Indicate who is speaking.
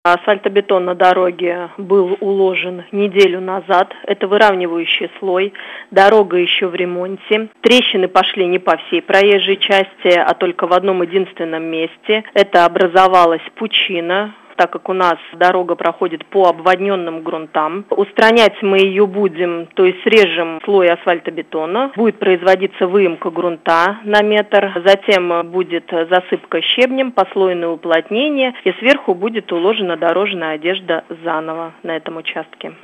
Speaker 1: Асфальтобетон на дороге был уложен неделю назад. Это выравнивающий слой. Дорога еще в ремонте. Трещины пошли не по всей проезжей части, а только в одном единственном месте. Это образовалась пучина, так как у нас дорога проходит по обводненным грунтам. Устранять мы ее будем, то есть срежем слой асфальтобетона, будет производиться выемка грунта на метр, затем будет засыпка щебнем, послойное уплотнение, и сверху будет уложена дорожная одежда заново на этом участке.